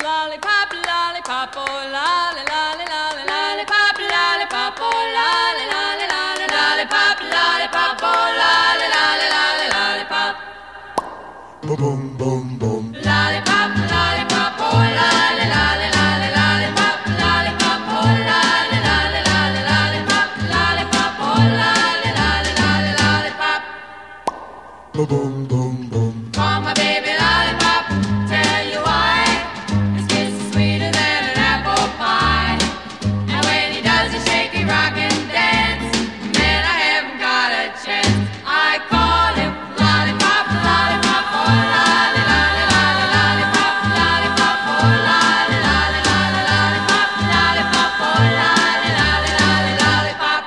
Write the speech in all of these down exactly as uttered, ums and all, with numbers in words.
lollipop, lollipop, oh lolly, lolly, lolly, lollipop, lollipop, oh lolly, lolly, lolly, lollipop, lollipop, oh lolly, lolly, lolly, lollipop. Boom, boom, boom, boom. Lollipop, lollipop, oh lolly, lolly, lolly, lollipop, lollipop, oh lolly, lolly, lolly, lollipop, lollipop, oh lolly, lolly, lolly, lollipop. Boom, boom, boom, boom. Call my baby lollipop, tell you why. His kiss is sweeter than an apple pie. And when he does his shaky rock and dance, man, I haven't got a chance. I call him lollipop, lollipop, oh lolly, lolly, lolly, lollipop, lollipop, oh lolly, lolly, lolly, lollipop, lollipop, oh lolly, lolly, lolly, lollipop.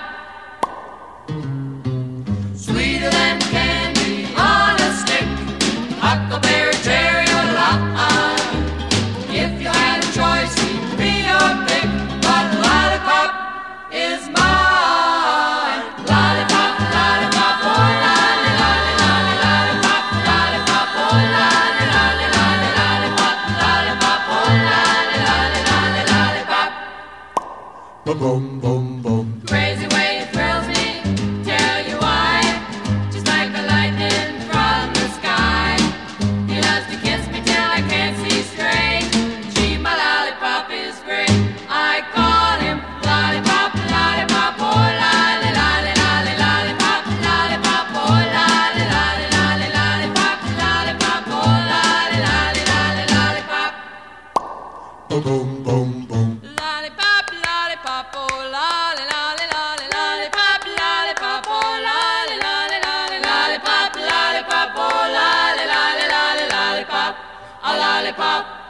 Sweeter than candy on a stick, huckleberry, cherry, or lime. If you had a choice, he'd be your pick, but lollipop is mine. Lollipop, lollipop, oh lolly, lolly, lolly, lollipop, lollipop, oh lolly, lolly, lolly, lollipop, lollipop, oh lolly, lolly, lolly, lollipop. Boom, boom, boom, boom. Crazy way it thrills me, tell you why. Just like the lightning from the sky. He loves to kiss me till I can't see straight. Gee, my lollipop is great. I call him lollipop, lollipop, oh lolly, lolly, lolly, lollipop, lollipop, oh lolly, lolly, lolly, lollipop, lollipop, oh lolly, lolly, lolly, lollipop. Boom, boom, boom, boom. Lollipop, lollipop, oh lolly, lolly, lolly, lollipop, lollipop, oh lolly, lolly, lolly, lollipop, lollipop, oh lolly, lolly, lolly, lollipop, a lollipop.